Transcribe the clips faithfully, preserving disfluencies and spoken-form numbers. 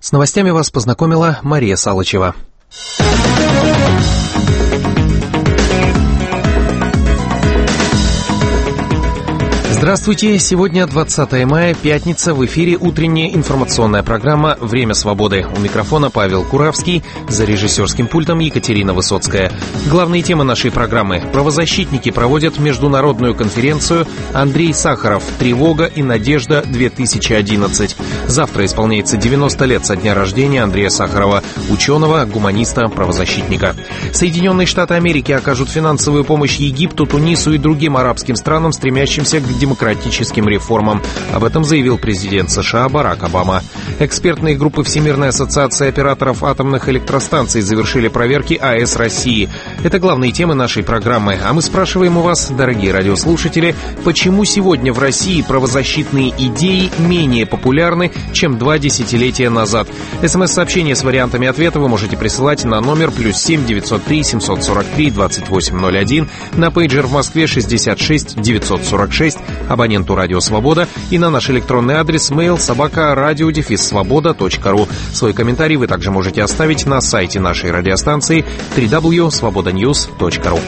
С новостями вас познакомила Мария Салычева. Здравствуйте! Сегодня двадцатое мая, пятница, в эфире утренняя информационная программа «Время свободы». У микрофона Павел Куравский, за режиссерским пультом Екатерина Высоцкая. Главные темы нашей программы. Правозащитники проводят международную конференцию «Андрей Сахаров. Тревога и надежда две тысячи одиннадцать». Завтра исполняется девяносто лет со дня рождения Андрея Сахарова, ученого, гуманиста, правозащитника. Соединенные Штаты Америки окажут финансовую помощь Египту, Тунису и другим арабским странам, стремящимся к демократии. демократическим реформам. Об этом заявил президент США Барак Обама. Экспертные группы Всемирной ассоциации операторов атомных электростанций завершили проверки АЭС России. Это главные темы нашей программы. А мы спрашиваем у вас, дорогие радиослушатели, почему сегодня в России правозащитные идеи менее популярны, чем два десятилетия назад? СМС-сообщение с вариантами ответа вы можете присылать на номер плюс семь девятьсот три семьсот сорок три двадцать восемь ноль один, на пейджер в Москве шестьдесят шесть девятьсот сорок шесть, абоненту «Радио Свобода», и на наш электронный адрес mail собака радио дефис свобода точка ру. Свой комментарий вы также можете оставить на сайте нашей радиостанции дабл ю дабл ю дабл ю точка свобода ньюс точка ру.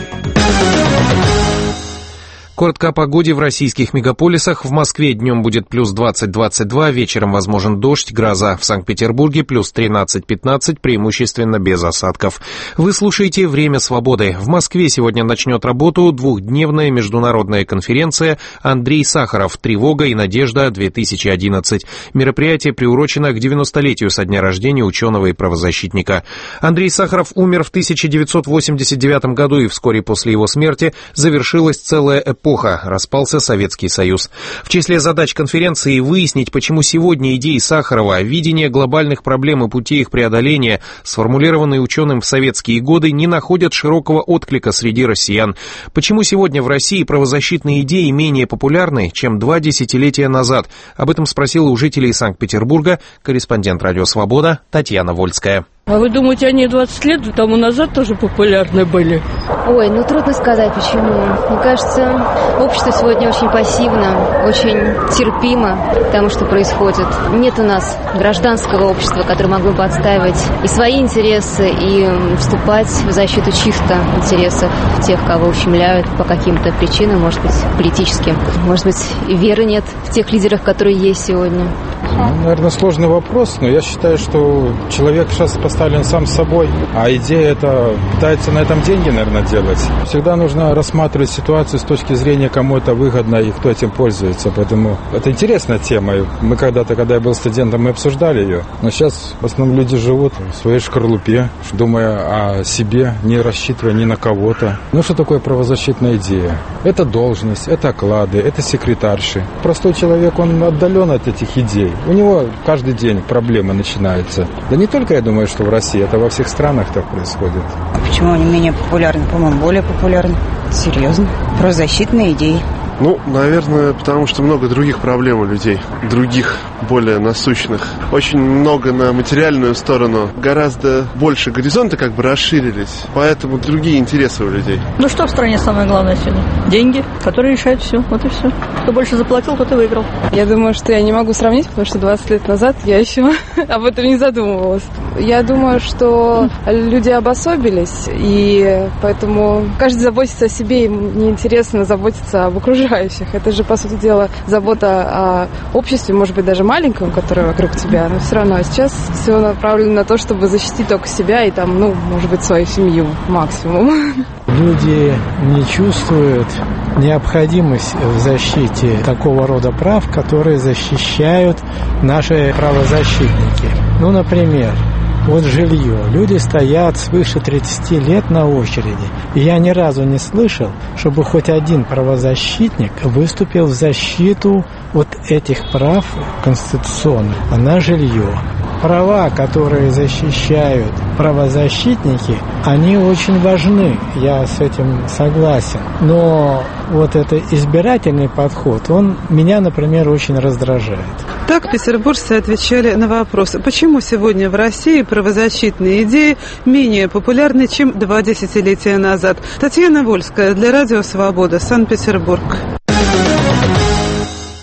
Коротко о погоде в российских мегаполисах. В Москве днем будет плюс двадцать - двадцать два, вечером возможен дождь, гроза. В Санкт-Петербурге плюс тринадцать - пятнадцать, преимущественно без осадков. Вы слушаете «Время свободы». В Москве сегодня начнет работу двухдневная международная конференция «Андрей Сахаров. Тревога и надежда две тысячи одиннадцать». Мероприятие приурочено к девяностолетию со дня рождения ученого и правозащитника. Андрей Сахаров умер в тысяча девятьсот восемьдесят девятом году, и вскоре после его смерти завершилась целая эпоха. Эпоха, распался Советский Союз. В числе задач конференции выяснить, почему сегодня идеи Сахарова, видение глобальных проблем и пути их преодоления, сформулированные ученым в советские годы, не находят широкого отклика среди россиян. Почему сегодня в России правозащитные идеи менее популярны, чем два десятилетия назад? Об этом спросила у жителей Санкт-Петербурга корреспондент «Радио Свобода» Татьяна Вольская. А вы думаете, они двадцать лет тому назад тоже популярны были? Ой, ну трудно сказать, почему. Мне кажется, общество сегодня очень пассивно, очень терпимо к тому, что происходит. Нет у нас гражданского общества, которое могло бы отстаивать и свои интересы, и вступать в защиту чьих-то интересов, тех, кого ущемляют по каким-то причинам, может быть, политическим. Может быть, и веры нет в тех лидерах, которые есть сегодня. Ну, наверное, сложный вопрос, но я считаю, что человек сейчас поставлен сам собой, а идея это пытается на этом деньги, наверное, делать. Всегда нужно рассматривать ситуацию с точки зрения, кому это выгодно и кто этим пользуется. Поэтому это интересная тема. Мы когда-то, когда я был студентом, мы обсуждали ее. Но сейчас в основном люди живут в своей шкарлупе, думая о себе, не рассчитывая ни на кого-то. Ну, что такое правозащитная идея? Это должность, это оклады, это секретарши. Простой человек, он отдален от этих идей. У него каждый день проблемы начинаются. Да не только, я думаю, что в России, это во всех странах так происходит. Почему они менее популярны? По-моему, более популярны. Серьезно. Правозащитные идеи. Ну, наверное, потому что много других проблем у людей, других, более насущных. Очень много на материальную сторону, гораздо больше горизонты как бы расширились, поэтому другие интересы у людей. Ну что в стране самое главное сегодня? Деньги, которые решают все, вот и все. Кто больше заплатил, тот и выиграл. Я думаю, что я не могу сравнить, потому что двадцать лет назад я еще об этом не задумывалась. Я думаю, что люди обособились, и поэтому каждый заботится о себе, им неинтересно заботиться об окружающих. Это же, по сути дела, забота о обществе, может быть, даже маленьком, которое вокруг тебя, но все равно сейчас все направлено на то, чтобы защитить только себя и там, ну, может быть, свою семью максимум. Люди не чувствуют необходимость в защите такого рода прав, которые защищают наши правозащитники. Ну, например, вот жилье. Люди стоят свыше тридцати лет на очереди. И я ни разу не слышал, чтобы хоть один правозащитник выступил в защиту вот этих прав конституционных на жилье. Права, которые защищают правозащитники, они очень важны, я с этим согласен. Но вот этот избирательный подход, он меня, например, очень раздражает. Так петербуржцы отвечали на вопрос, почему сегодня в России правозащитные идеи менее популярны, чем два десятилетия назад. Татьяна Вольская для Радио Свобода, Санкт-Петербург.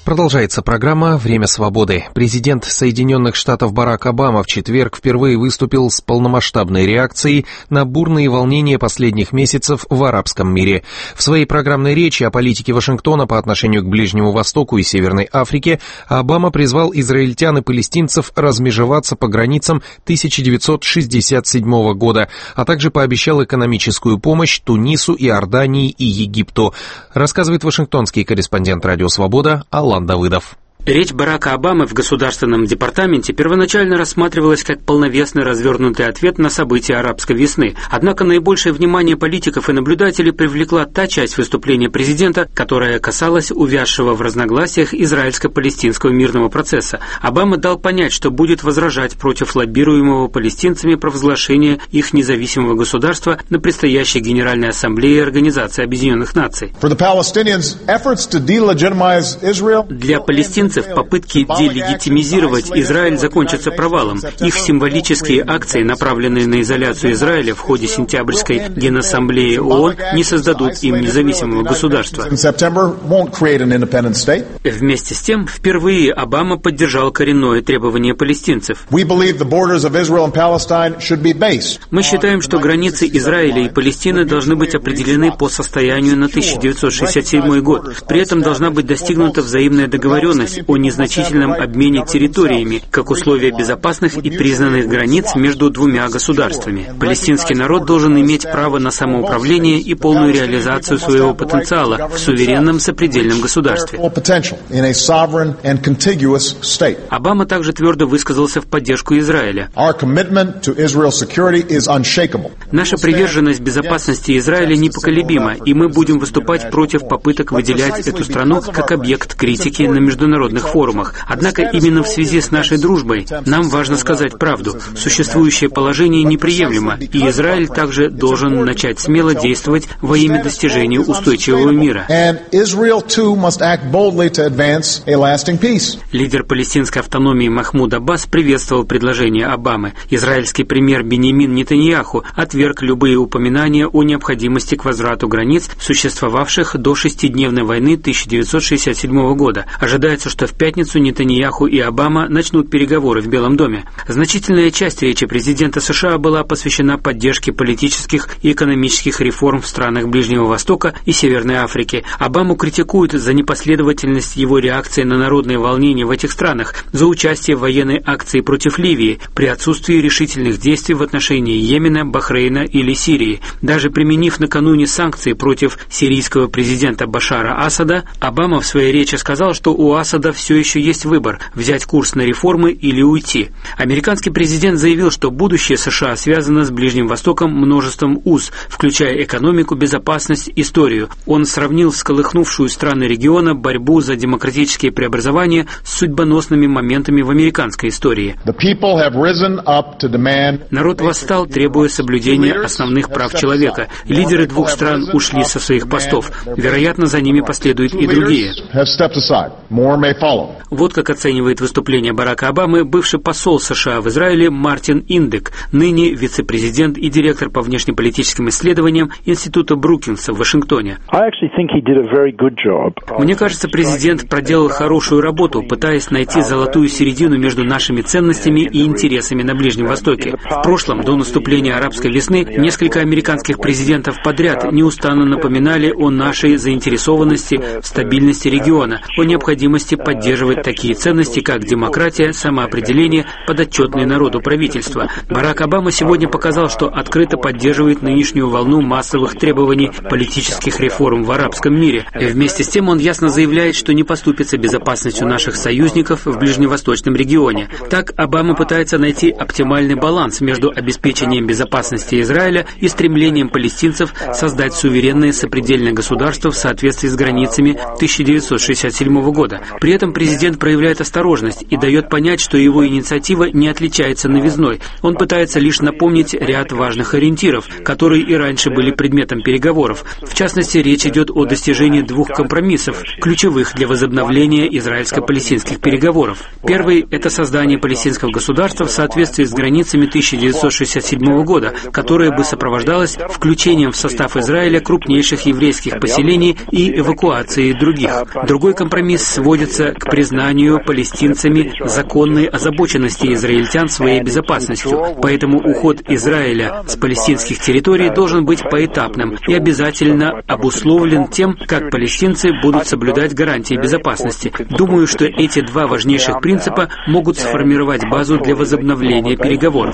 Продолжается программа «Время свободы». Президент Соединенных Штатов Барак Обама в четверг впервые выступил с полномасштабной реакцией на бурные волнения последних месяцев в арабском мире. В своей программной речи о политике Вашингтона по отношению к Ближнему Востоку и Северной Африке Обама призвал израильтян и палестинцев размежеваться по границам тысяча девятьсот шестьдесят седьмого года, а также пообещал экономическую помощь Тунису, Иордании и Египту. Рассказывает вашингтонский корреспондент «Радио Свобода» Алан Давыдов. Речь Барака Обамы в Государственном департаменте первоначально рассматривалась как полновесный развернутый ответ на события арабской весны. Однако наибольшее внимание политиков и наблюдателей привлекла та часть выступления президента, которая касалась увязшего в разногласиях израильско-палестинского мирного процесса. Обама дал понять, что будет возражать против лоббируемого палестинцами провозглашения их независимого государства на предстоящей Генеральной Ассамблее Организации Объединенных Наций. Для палестинцев попытки делегитимизировать Израиль закончатся провалом. Их символические акции, направленные на изоляцию Израиля в ходе сентябрьской Генассамблеи ООН, не создадут им независимого государства. Вместе с тем, впервые Обама поддержал коренное требование палестинцев. Мы считаем, что границы Израиля и Палестины должны быть определены по состоянию на тысяча девятьсот шестьдесят седьмой год. При этом должна быть достигнута взаимная договоренность о незначительном обмене территориями, как условие безопасных и признанных границ между двумя государствами. Палестинский народ должен иметь право на самоуправление и полную реализацию своего потенциала в суверенном сопредельном государстве. Обама также твердо высказался в поддержку Израиля. Наша приверженность безопасности Израиля непоколебима, и мы будем выступать против попыток выделять эту страну как объект критики на международных форумах. Однако именно в связи с нашей дружбой нам важно сказать правду. Существующее положение неприемлемо, и Израиль также должен начать смело действовать во имя достижения устойчивого мира. Лидер палестинской автономии Махмуд Аббас приветствовал предложение Обамы. Израильский премьер Биньямин Нетаньяху отверг любые упоминания о необходимости к возврату границ, существовавших до шестидневной войны тысяча девятьсот шестьдесят седьмого года. Ожидается, что в пятницу Нетаньяху и Обама начнут переговоры в Белом доме. Значительная часть речи президента США была посвящена поддержке политических и экономических реформ в странах Ближнего Востока и Северной Африки. Обаму критикуют за непоследовательность его реакции на народные волнения в этих странах, за участие в военной акции против Ливии, при отсутствии решительных действий в отношении Йемена, Бахрейна или Сирии. Даже применив накануне санкции против сирийского президента Башара Асада, Обама в своей речи сказал, что у Асада все еще есть выбор – взять курс на реформы или уйти. Американский президент заявил, что будущее США связано с Ближним Востоком множеством уз, включая экономику, безопасность, историю. Он сравнил всколыхнувшую страны региона борьбу за демократические преобразования с судьбоносными моментами в американской истории. Народ восстал, требуя соблюдения основных прав человека. Лидеры двух стран ушли со своих постов. Вероятно, за ними последуют и другие. Вот как оценивает выступление Барака Обамы бывший посол США в Израиле Мартин Индек, ныне вице-президент и директор по внешнеполитическим исследованиям Института Брукинса в Вашингтоне. Мне кажется, президент проделал хорошую работу, пытаясь найти золотую середину между нашими ценностями и интересами на Ближнем Востоке. В прошлом, до наступления арабской весны, несколько американских президентов подряд неустанно напоминали о нашей заинтересованности в стабильности региона, о необходимости поддерживать такие ценности, как демократия, самоопределение, подотчетное народу правительство. Барак Обама сегодня показал, что открыто поддерживает нынешнюю волну массовых требований политических реформ в арабском мире. И вместе с тем он ясно заявляет, что не поступится безопасностью наших союзников в ближневосточном регионе. Так, Обама пытается найти оптимальный баланс между обеспечением безопасности Израиля и стремлением палестинцев создать суверенное сопредельное государство в соответствии с границами тысяча девятьсот шестьдесят седьмого года. При этом президент проявляет осторожность и дает понять, что его инициатива не отличается новизной. Он пытается лишь напомнить ряд важных ориентиров, которые и раньше были предметом переговоров. В частности, речь идет о достижении двух компромиссов, ключевых для возобновления израильско-палестинских переговоров. Первый – это создание палестинского государства в соответствии с границами тысяча девятьсот шестьдесят седьмого года, которое бы сопровождалось включением в состав Израиля крупнейших еврейских поселений и эвакуацией других. Другой компромисс сводится стремится к признанию палестинцами законной озабоченности израильтян своей безопасностью. Поэтому уход Израиля с палестинских территорий должен быть поэтапным и обязательно обусловлен тем, как палестинцы будут соблюдать гарантии безопасности. Думаю, что эти два важнейших принципа могут сформировать базу для возобновления переговоров.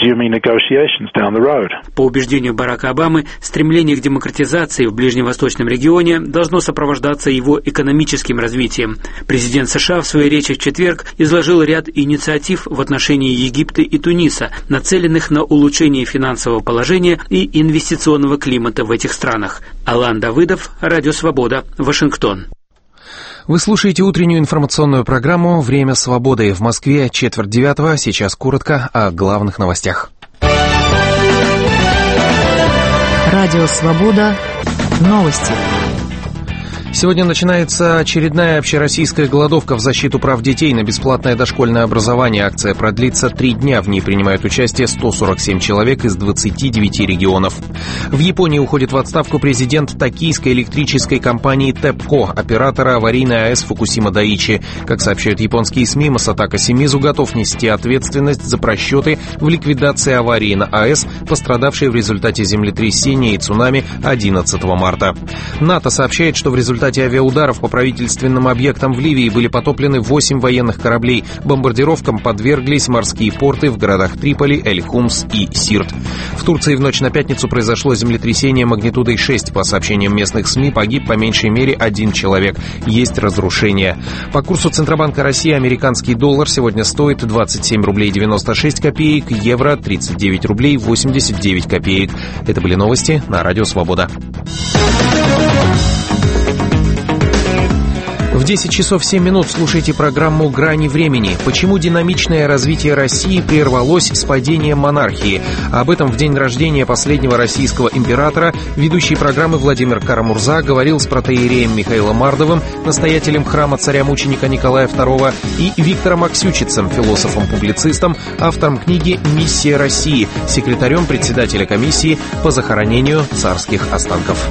По убеждению Барака Обамы, стремление к демократизации в ближневосточном регионе должно сопровождаться его экономическим развитием. Президент США в своей речи в четверг изложил ряд инициатив в отношении Египта и Туниса, нацеленных на улучшение финансового положения и инвестиционного климата в этих странах. Алан Давыдов, Радио Свобода, Вашингтон. Вы слушаете утреннюю информационную программу «Время свободы». В Москве четверть девятого. Сейчас коротко о главных новостях. Радио Свобода. Новости. Сегодня начинается очередная общероссийская голодовка в защиту прав детей на бесплатное дошкольное образование. Акция продлится три дня. В ней принимают участие сто сорок семь человек из двадцати девяти регионов. В Японии уходит в отставку президент токийской электрической компании ТЭПКО, оператора аварийной АЭС Фукусима-Дайичи. Как сообщают японские СМИ, Масатака Симизу готов нести ответственность за просчеты в ликвидации аварии на АЭС, пострадавшей в результате землетрясения и цунами одиннадцатого марта. НАТО сообщает, что в результате В результате авиаударов по правительственным объектам в Ливии были потоплены восемь военных кораблей. Бомбардировкам подверглись морские порты в городах Триполи, Эль-Хумс и Сирт. В Турции в ночь на пятницу произошло землетрясение магнитудой шесть. По сообщениям местных СМИ, погиб по меньшей мере один человек. Есть разрушения. По курсу Центробанка России американский доллар сегодня стоит двадцать семь рублей девяносто шесть копеек, евро тридцать девять рублей восемьдесят девять копеек. Это были новости на Радио Свобода. В десять часов семь минут слушайте программу «Грани времени». Почему динамичное развитие России прервалось с падением монархии? Об этом в день рождения последнего российского императора ведущий программы Владимир Карамурза говорил с протоиереем Михаилом Мардовым, настоятелем храма царя-мученика Николая второго, и Виктором Аксючицем, философом-публицистом, автором книги «Миссия России», секретарем председателя комиссии по захоронению царских останков.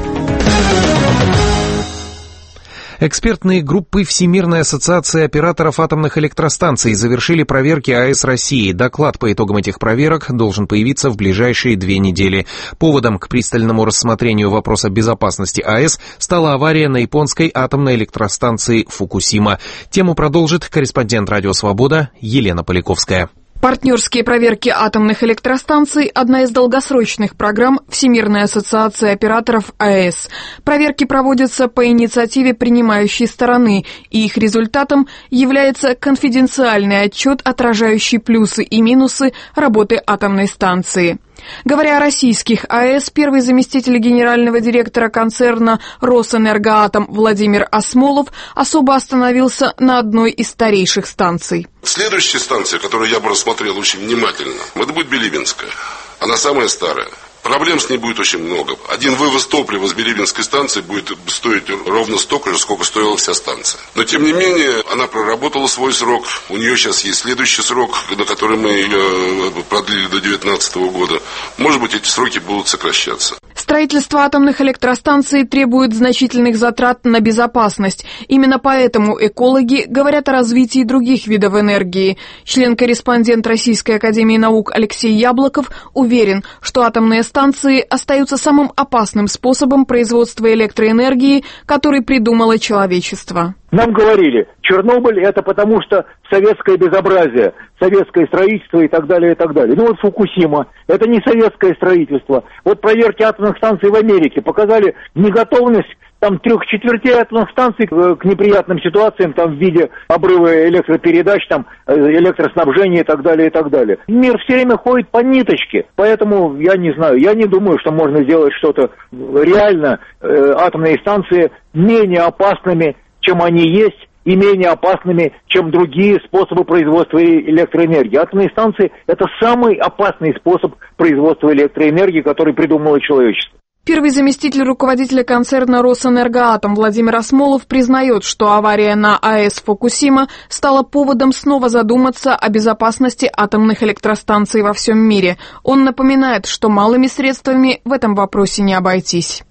Экспертные группы Всемирной ассоциации операторов атомных электростанций завершили проверки АЭС России. Доклад по итогам этих проверок должен появиться в ближайшие две недели. Поводом к пристальному рассмотрению вопроса безопасности АЭС стала авария на японской атомной электростанции Фукусима. Тему продолжит корреспондент Радио Свобода Елена Поляковская. Партнерские проверки атомных электростанций – одна из долгосрочных программ Всемирной ассоциации операторов АЭС. Проверки проводятся по инициативе принимающей стороны, и их результатом является конфиденциальный отчет, отражающий плюсы и минусы работы атомной станции. Говоря о российских АЭС, первый заместитель генерального директора концерна «Росэнергоатом» Владимир Осмолов особо остановился на одной из старейших станций. Следующая станция, которую я бы рассмотрел очень внимательно, это будет Билибинская. Она самая старая. Проблем с ней будет очень много. Один вывоз топлива с Билибинской станции будет стоить ровно столько же, сколько стоила вся станция. Но, тем не менее, она проработала свой срок. У нее сейчас есть следующий срок, на который мы ее продлили до две тысячи девятнадцатого года. Может быть, эти сроки будут сокращаться. Строительство атомных электростанций требует значительных затрат на безопасность. Именно поэтому экологи говорят о развитии других видов энергии. Член-корреспондент Российской академии наук Алексей Яблоков уверен, что атомные станции остаются самым опасным способом производства электроэнергии, который придумало человечество. Нам говорили, Чернобыль это потому что советское безобразие, советское строительство и так далее, и так далее. Ну вот Фукусима, это не советское строительство. Вот проверки атомных станций в Америке показали неготовность там трех четвертей атомных станций к неприятным ситуациям, там в виде обрыва электропередач, там электроснабжения и так далее, и так далее. Мир все время ходит по ниточке, поэтому я не знаю, я не думаю, что можно сделать что-то реально, э, атомные станции менее опасными, чем они есть, и менее опасными, чем другие способы производства электроэнергии. Атомные станции – это самый опасный способ производства электроэнергии, который придумало человечество. Первый заместитель руководителя концерна «Росэнергоатом» Владимир Осмолов признает, что авария на АЭС Фукусима стала поводом снова задуматься о безопасности атомных электростанций во всем мире. Он напоминает, что малыми средствами в этом вопросе не обойтись.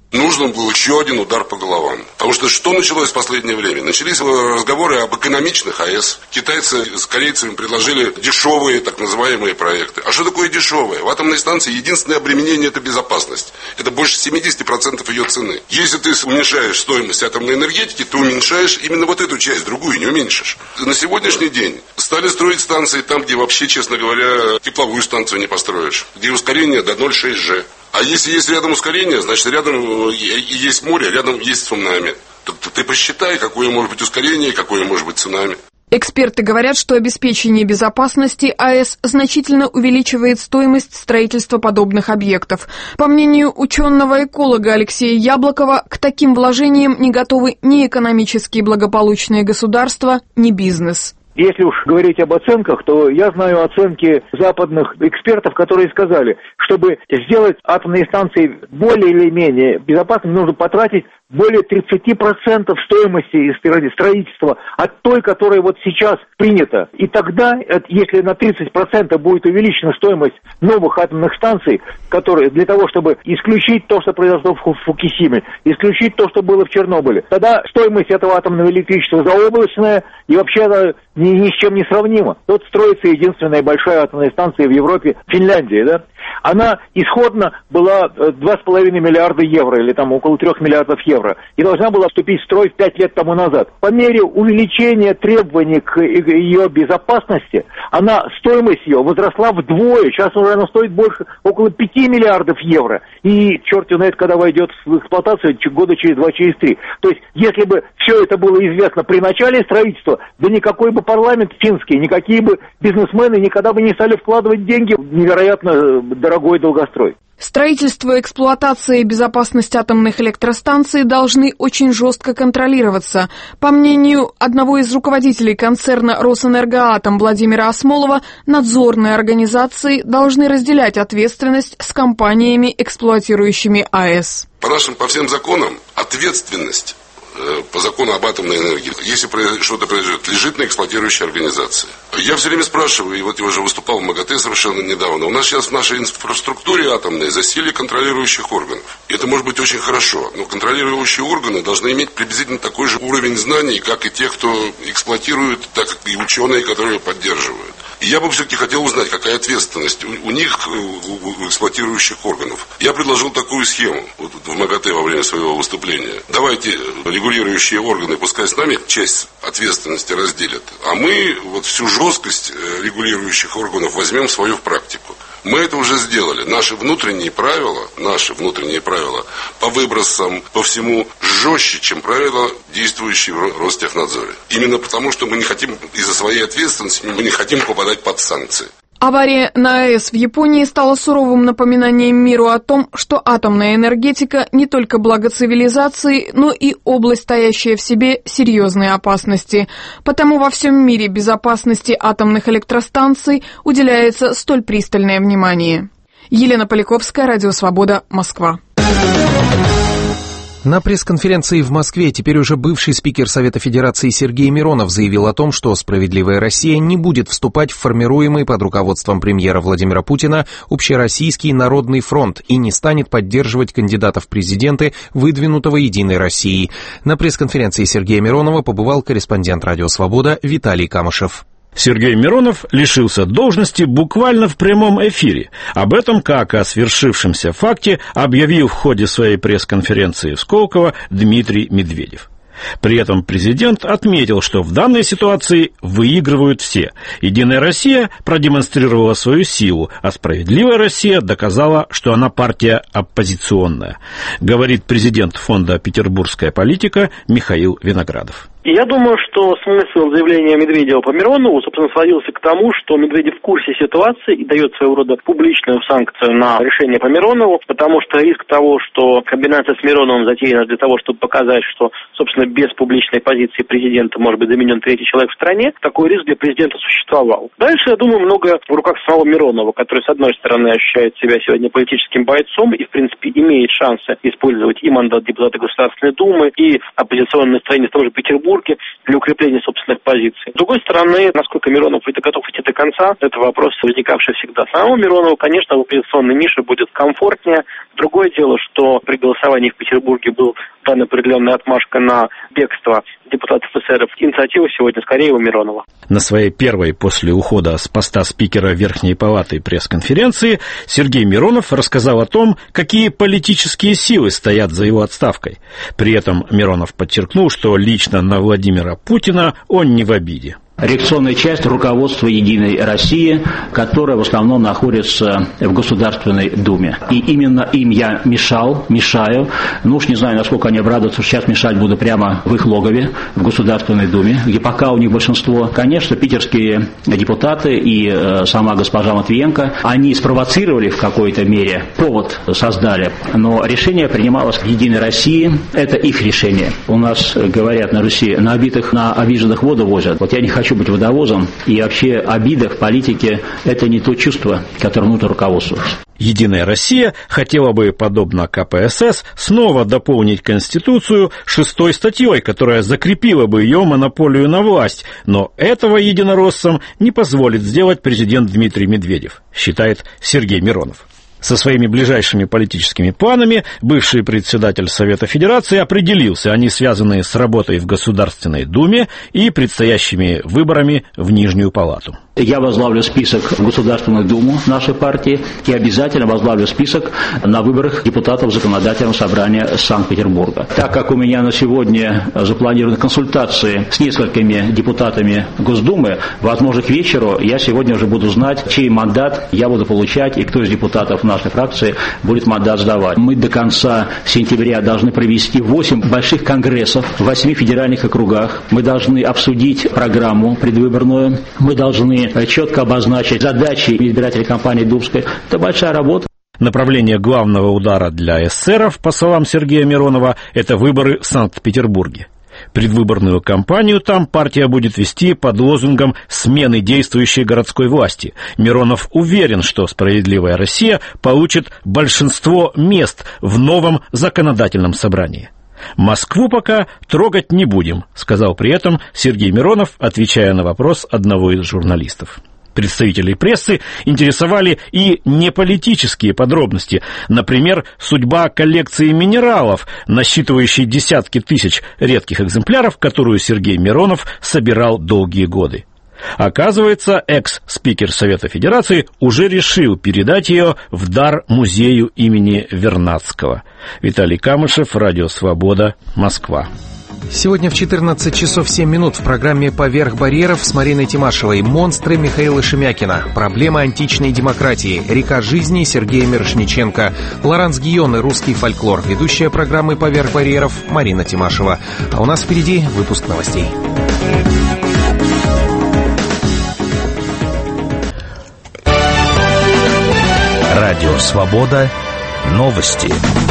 нужен был еще один удар по головам. Потому что что началось в последнее время? Начались разговоры об экономичных АЭС. Китайцы с корейцами предложили дешевые так называемые проекты. А что такое дешевые? В атомной станции единственное обременение – это безопасность. Это больше семьдесят процентов ее цены. Если ты уменьшаешь стоимость атомной энергетики, ты уменьшаешь именно вот эту часть, другую не уменьшишь. На сегодняшний день стали строить станции там, где вообще, честно говоря, тепловую станцию не построишь. Где ускорение до ноль целых шесть десятых джи. А если есть рядом ускорение, значит рядом есть море, рядом есть цунами. Ты посчитай, какое может быть ускорение, какое может быть цунами. Эксперты говорят, что обеспечение безопасности АЭС значительно увеличивает стоимость строительства подобных объектов. По мнению ученого-эколога Алексея Яблокова, к таким вложениям не готовы ни экономически благополучные государства, ни бизнес. Если уж говорить об оценках, то я знаю оценки западных экспертов, которые сказали, чтобы сделать атомные станции более или менее безопасными, нужно потратить более тридцать процентов стоимости строительства от той, которая вот сейчас принята. И тогда, если на тридцать процентов будет увеличена стоимость новых атомных станций, которые для того, чтобы исключить то, что произошло в Фукусиме, исключить то, что было в Чернобыле, тогда стоимость этого атомного электричества заоблачная и вообще ни, ни с чем не сравнима. Тут строится единственная большая атомная станция в Европе, Финляндия, да? Она исходно была два с половиной миллиарда евро, или там около трех миллиардов евро, и должна была вступить в строй в пять лет тому назад. По мере увеличения требований к ее безопасности, она, стоимость ее возросла вдвое. Сейчас уже она стоит больше, около пяти миллиардов евро. И черт знает, когда войдет в эксплуатацию, года через два, через три. То есть, если бы все это было известно при начале строительства, да никакой бы парламент финский, никакие бы бизнесмены никогда бы не стали вкладывать деньги в невероятно дорогой долгострой. Строительство, эксплуатация и безопасность атомных электростанций должны очень жестко контролироваться. По мнению одного из руководителей концерна «Росэнергоатом» Владимира Осмолова, надзорные организации должны разделять ответственность с компаниями, эксплуатирующими АЭС. По нашим, по всем законам, ответственность по закону об атомной энергии, если что-то произойдет, лежит на эксплуатирующей организации. Я все время спрашиваю, и вот я уже выступал в МАГАТЭ совершенно недавно, у нас сейчас в нашей инфраструктуре атомной засилие контролирующих органов. И это может быть очень хорошо, но контролирующие органы должны иметь приблизительно такой же уровень знаний, как и те, кто эксплуатирует, так и ученые, которые поддерживают. И я бы все-таки хотел узнать, какая ответственность у, у них, у эксплуатирующих органов. Я предложил такую схему вот, в МАГАТЭ во время своего выступления. Давайте регулирующие органы, пускай с нами часть ответственности разделят, а мы вот всю жесткость регулирующих органов возьмем свою в практику. Мы это уже сделали. Наши внутренние правила, наши внутренние правила по выбросам, по всему жестче, чем правила, действующие в Ростехнадзоре. Именно потому, что мы не хотим, из-за своей ответственности, мы не хотим попадать под санкции. Авария на АЭС в Японии стала суровым напоминанием миру о том, что атомная энергетика не только благо цивилизации, но и область, стоящая в себе серьезные опасности. Потому во всем мире безопасности атомных электростанций уделяется столь пристальное внимание. Елена Поляковская, Радио Свобода, Москва. На пресс-конференции в Москве теперь уже бывший спикер Совета Федерации Сергей Миронов заявил о том, что «Справедливая Россия» не будет вступать в формируемый под руководством премьера Владимира Путина Общероссийский народный фронт и не станет поддерживать кандидатов в президенты выдвинутого «Единой России». На пресс-конференции Сергея Миронова побывал корреспондент «Радио Свобода» Виталий Камышев. Сергей Миронов лишился должности буквально в прямом эфире. Об этом, как о свершившемся факте, объявил в ходе своей пресс-конференции в Сколково Дмитрий Медведев. При этом президент отметил, что в данной ситуации выигрывают все. «Единая Россия» продемонстрировала свою силу, а «Справедливая Россия» доказала, что она партия оппозиционная, говорит президент фонда «Петербургская политика» Михаил Виноградов. Я думаю, что смысл заявления Медведева по Миронову, собственно, сводился к тому, что Медведев в курсе ситуации и дает своего рода публичную санкцию на решение по Миронову, потому что риск того, что комбинация с Мироновым затеяна для того, чтобы показать, что, собственно, без публичной позиции президента может быть заменен третий человек в стране, такой риск для президента существовал. Дальше, я думаю, много в руках самого Миронова, который, с одной стороны, ощущает себя сегодня политическим бойцом и, в принципе, имеет шансы использовать и мандат депутата Государственной Думы, и оппозиционное настроение в том же Петербурге, для укрепления собственных позиций. С другой стороны, насколько Миронов это готов идти до конца, это вопрос, возникавший всегда. Самому Миронову, конечно, в оппозиционной нише будет комфортнее, Другое дело, что при голосовании в Петербурге был дан определенная отмашка на бегство депутатов-эсеров. Инициатива сегодня скорее у Миронова. На своей первой после ухода с поста спикера Верхней палаты пресс-конференции Сергей Миронов рассказал о том, какие политические силы стоят за его отставкой. При этом Миронов подчеркнул, что лично на Владимира Путина он не в обиде. Реакционная часть руководства «Единой России», которая в основном находится в Государственной Думе. И именно им я мешал, мешаю. Ну уж не знаю, насколько они обрадуются, что сейчас мешать буду прямо в их логове, в Государственной Думе, где пока у них большинство. Конечно, питерские депутаты и э, сама госпожа Матвиенко, они спровоцировали в какой-то мере, повод создали, но решение принималось в «Единой России». Это их решение. У нас, говорят на Руси, на обитых, на обиженных воду возят. Вот я не хочу Хочу быть водовозом, и вообще обида в политике – это не то чувство, которым нужно руководствоваться. «Единая Россия» хотела бы, подобно ка пэ эс эс, снова дополнить Конституцию шестой статьей, которая закрепила бы ее монополию на власть, но этого единороссам не позволит сделать президент Дмитрий Медведев, считает Сергей Миронов. Со своими ближайшими политическими планами бывший председатель Совета Федерации определился, они связаны с работой в Государственной Думе и предстоящими выборами в Нижнюю Палату. Я возглавлю список в Государственную Думу нашей партии и обязательно возглавлю список на выборах депутатов Законодательного собрания Санкт-Петербурга. Так как у меня на сегодня запланированы консультации с несколькими депутатами Госдумы, возможно, к вечеру я сегодня уже буду знать, чей мандат я буду получать и кто из депутатов нашей фракции будет мандат сдавать. Мы до конца сентября должны провести восемь больших конгрессов в восьми федеральных округах. Мы должны обсудить программу предвыборную. Мы должны четко обозначить задачи избирательной кампании Думской. Это большая работа. Направление главного удара для эсеров, по словам Сергея Миронова, это выборы в Санкт-Петербурге. Предвыборную кампанию там партия будет вести под лозунгом смены действующей городской власти. Миронов уверен, что «Справедливая Россия» получит большинство мест в новом законодательном собрании. «Москву пока трогать не будем», сказал при этом Сергей Миронов, отвечая на вопрос одного из журналистов. Представителей прессы интересовали и неполитические подробности. Например, судьба коллекции минералов, насчитывающей десятки тысяч редких экземпляров, которую Сергей Миронов собирал долгие годы. Оказывается, экс-спикер Совета Федерации уже решил передать ее в дар музею имени Вернадского. Виталий Камышев, Радио Свобода, Москва. Сегодня в четырнадцать часов семь минут в программе «Поверх барьеров» с Мариной Тимашевой «Монстры» Михаила Шемякина, «Проблема античной демократии», «Река жизни» Сергея Мирошниченко, Лоранс Гийон и русский фольклор. Ведущая программы «Поверх барьеров» Марина Тимашева. А у нас впереди выпуск новостей. Радио «Свобода». Новости.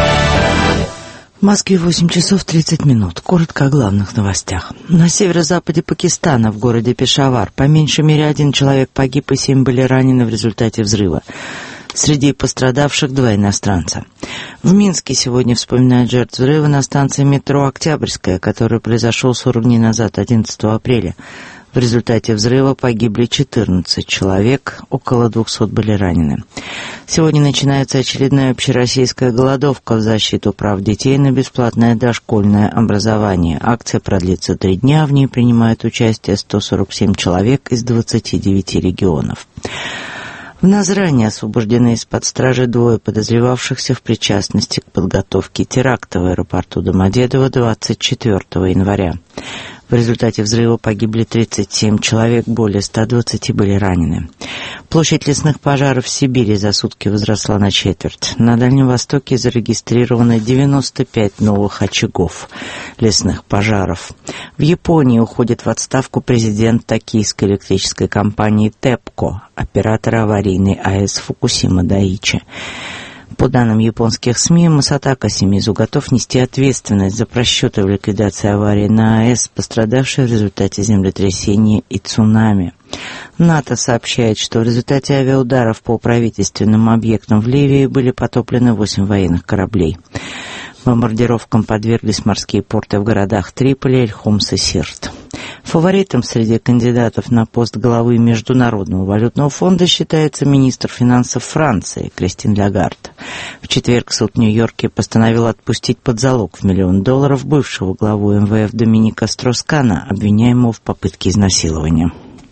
В Москве восемь часов тридцать минут. Коротко о главных новостях. На северо-западе Пакистана, в городе Пешавар, по меньшей мере один человек погиб и семь были ранены в результате взрыва. Среди пострадавших два иностранца. В Минске сегодня вспоминают жертв взрыва на станции метро «Октябрьская», который произошел сорок дней назад, одиннадцатого апреля. В результате взрыва погибли четырнадцать человек, около двухсот были ранены. Сегодня начинается очередная общероссийская голодовка в защиту прав детей на бесплатное дошкольное образование. Акция продлится три дня, в ней принимают участие сто сорок семь человек из двадцати девяти регионов. В Назране освобождены из-под стражи двое подозревавшихся в причастности к подготовке теракта в аэропорту Домодедово двадцать четвёртого января. В результате взрыва погибли тридцать семь человек, более ста двадцати были ранены. Площадь лесных пожаров в Сибири за сутки возросла на четверть. На Дальнем Востоке зарегистрировано девяносто пять новых очагов лесных пожаров. В Японии уходит в отставку президент токийской электрической компании ТЭПКО, оператора аварийной АЭС Фукусима-Дайичи. По данным японских СМИ, Масатака Симизу готов нести ответственность за просчеты в ликвидации аварии на АЭС, пострадавшей в результате землетрясения и цунами. НАТО сообщает, что в результате авиаударов по правительственным объектам в Ливии были потоплены восемь военных кораблей. Бомбардировкам подверглись морские порты в городах Триполи, Эль-Хумс и Сирт. Фаворитом среди кандидатов на пост главы Международного валютного фонда считается министр финансов Франции Кристин Лагард. В четверг суд в Нью-Йорке постановил отпустить под залог в миллион долларов бывшего главу эм вэ эф Доминика Строскана, обвиняемого в попытке изнасилования.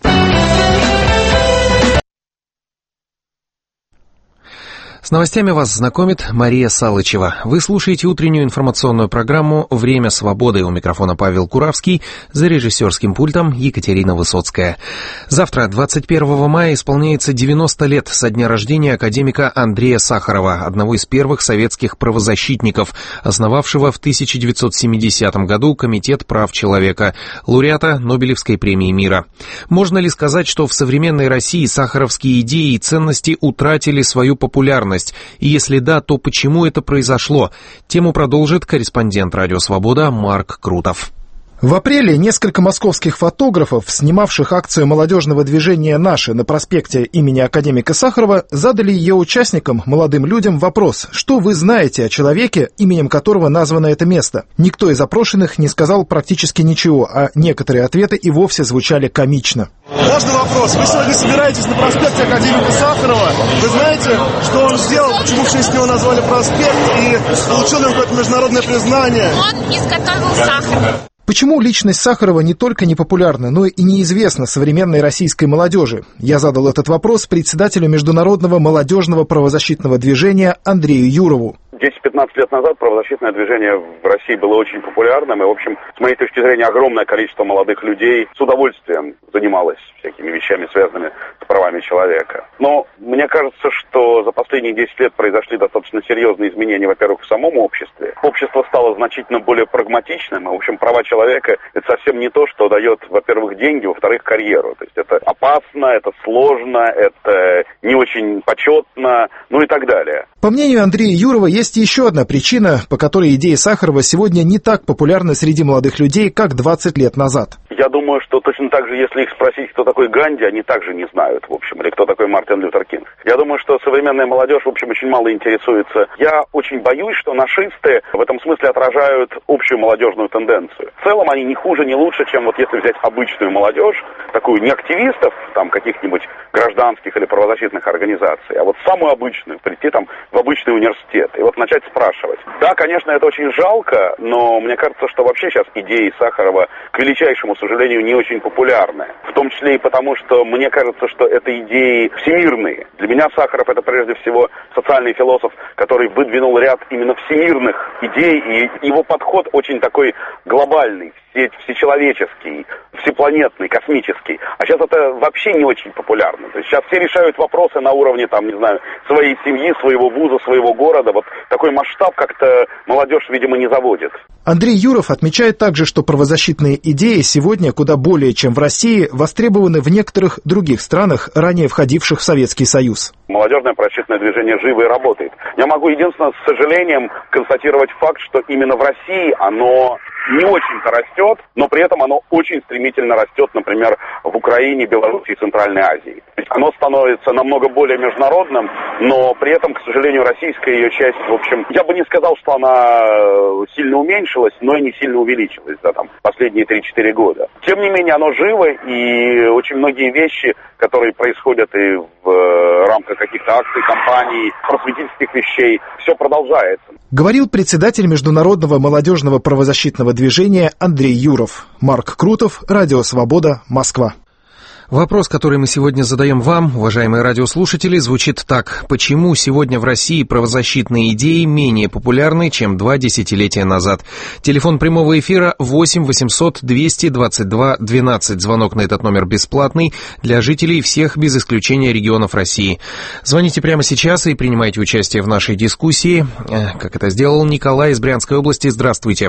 С новостями вас знакомит Мария Салычева. Вы слушаете утреннюю информационную программу «Время свободы». У микрофона Павел Куравский, за режиссерским пультом Екатерина Высоцкая. Завтра, двадцать первого мая, исполняется девяносто лет со дня рождения академика Андрея Сахарова, одного из первых советских правозащитников, основавшего в тысяча девятьсот семидесятом году Комитет прав человека, лауреата Нобелевской премии мира. Можно ли сказать, что в современной России сахаровские идеи и ценности утратили свою популярность? И если да, то почему это произошло? Тему продолжит корреспондент «Радио Свобода» Марк Крутов. В апреле несколько московских фотографов, снимавших акцию молодежного движения «Наши» на проспекте имени академика Сахарова, задали ее участникам, молодым людям, вопрос: что вы знаете о человеке, именем которого названо это место? Никто из опрошенных не сказал практически ничего, а некоторые ответы и вовсе звучали комично. Можно вопрос? Вы сегодня собираетесь на проспекте академика Сахарова. Вы знаете, что он сделал, почему в честь него назвали проспект и получил ли он какое-то международное признание? Он изготовил сахар. Почему личность Сахарова не только не популярна, но и неизвестна современной российской молодежи? Я задал этот вопрос председателю Международного молодежного правозащитного движения Андрею Юрову. десять-пятнадцать лет назад правозащитное движение в России было очень популярным, и, в общем, с моей точки зрения, огромное количество молодых людей с удовольствием занималось всякими вещами, связанными с правами человека. Но мне кажется, что за последние десять лет произошли достаточно серьезные изменения, во-первых, в самом обществе. Общество стало значительно более прагматичным, и, в общем, права человека — это совсем не то, что дает, во-первых, деньги, во-вторых, карьеру. То есть это опасно, это сложно, это не очень почетно, ну и так далее. По мнению Андрея Юрова, есть еще одна причина, по которой идеи Сахарова сегодня не так популярны среди молодых людей, как двадцать лет назад. Я думаю, что точно так же, если их спросить, кто такой Ганди, они также не знают, в общем, или кто такой Мартин Лютер Кинг. Я думаю, что современная молодежь, в общем, очень мало интересуется. Я очень боюсь, что нашисты в этом смысле отражают общую молодежную тенденцию. В целом они не хуже, не лучше, чем вот если взять обычную молодежь, такую не активистов, там, каких-нибудь гражданских или правозащитных организаций, а вот самую обычную, прийти там в обычный университет и вот начать спрашивать. Да, конечно, это очень жалко, но мне кажется, что вообще сейчас идеи Сахарова, к величайшему сожалению, не очень популярны. В том числе и потому, что мне кажется, что это идеи всемирные. Для меня Сахаров — это прежде всего социальный философ, который выдвинул ряд именно всемирных идей, и его подход очень такой глобальный, всечеловеческий, всепланетный, космический. А сейчас это вообще не очень популярно. То есть сейчас все решают вопросы на уровне, там, не знаю, своей семьи, своего вуза, своего города. Вот такой масштаб как-то молодежь, видимо, не заводит. Андрей Юров отмечает также, что правозащитные идеи сегодня куда более, чем в России, востребованы в некоторых других странах, ранее входивших в Советский Союз. Молодежное правозащитное движение живо и работает. Я могу единственно с сожалением констатировать факт, что именно в России оно не очень-то растет, но при этом оно очень стремительно растет, например, в Украине, Беларуси и Центральной Азии. То есть оно становится намного более международным, но при этом, к сожалению, российская ее часть, в общем, я бы не сказал, что она сильно уменьшилась, но и не сильно увеличилась за там последние три-четыре года. Тем не менее, оно живо, и очень многие вещи, которые происходят и в рамках каких-то акций, кампаний, просветительских вещей, все продолжается. Говорил председатель Международного молодежного правозащитного движения Андрей Юров. Марк Крутов, Радио Свобода, Москва. Вопрос, который мы сегодня задаем вам, уважаемые радиослушатели, звучит так. Почему сегодня в России правозащитные идеи менее популярны, чем два десятилетия назад? Телефон прямого эфира восемь восемьсот двести двадцать два двенадцать. Звонок на этот номер бесплатный для жителей всех без исключения регионов России. Звоните прямо сейчас и принимайте участие в нашей дискуссии, как это сделал Николай из Брянской области. Здравствуйте.